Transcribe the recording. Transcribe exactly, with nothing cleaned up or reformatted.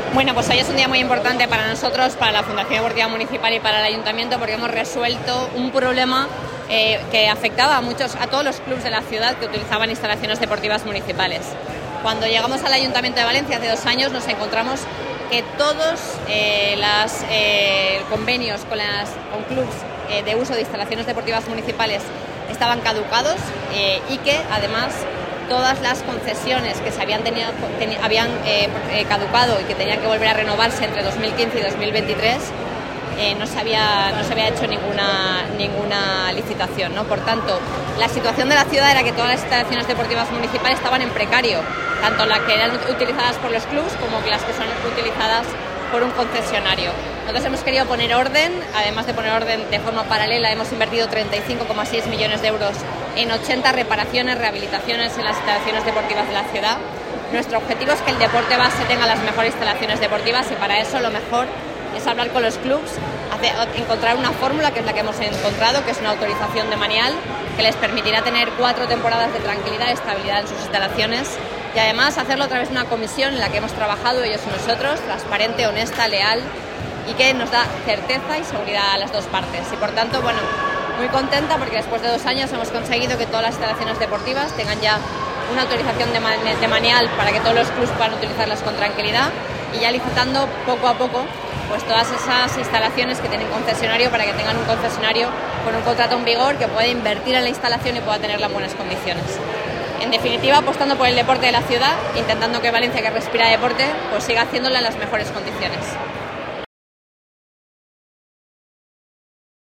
Bueno, pues hoy es un día muy importante para nosotros, para la Fundación Deportiva Municipal y para el Ayuntamiento, porque hemos resuelto un problema eh, que afectaba a muchos, a todos los clubes de la ciudad que utilizaban instalaciones deportivas municipales. Cuando llegamos al Ayuntamiento de Valencia hace dos años nos encontramos que todos eh, los eh, convenios con, las, con clubes eh, de uso de instalaciones deportivas municipales estaban caducados eh, y que además todas las concesiones que se habían, tenido, ten, habían eh, eh, caducado y que tenían que volver a renovarse entre dos mil quince y dos mil veintitrés eh, no, se había, no se había hecho ninguna, ninguna licitación, ¿no? Por tanto, la situación de la ciudad era que todas las instalaciones deportivas municipales estaban en precario, tanto las que eran utilizadas por los clubes como las que son utilizadas por un concesionario. Nosotros hemos querido poner orden, además de poner orden de forma paralela, hemos invertido treinta y cinco coma seis millones de euros en ochenta reparaciones, rehabilitaciones en las instalaciones deportivas de la ciudad. Nuestro objetivo es que el deporte base tenga las mejores instalaciones deportivas y para eso lo mejor es hablar con los clubes, encontrar una fórmula que es la que hemos encontrado, que es una autorización de Manial, que les permitirá tener cuatro temporadas de tranquilidad y estabilidad en sus instalaciones y además hacerlo a través de una comisión en la que hemos trabajado ellos y nosotros, transparente, honesta, leal y que nos da certeza y seguridad a las dos partes. Y por tanto, bueno, muy contenta porque después de dos años hemos conseguido que todas las instalaciones deportivas tengan ya una autorización de, man de Manial para que todos los clubes puedan utilizarlas con tranquilidad y ya licitando poco a poco pues todas esas instalaciones que tienen concesionario para que tengan un concesionario con un contrato en vigor que pueda invertir en la instalación y pueda tenerla en buenas condiciones. En definitiva, apostando por el deporte de la ciudad, intentando que Valencia, que respira deporte, pues siga haciéndolo en las mejores condiciones.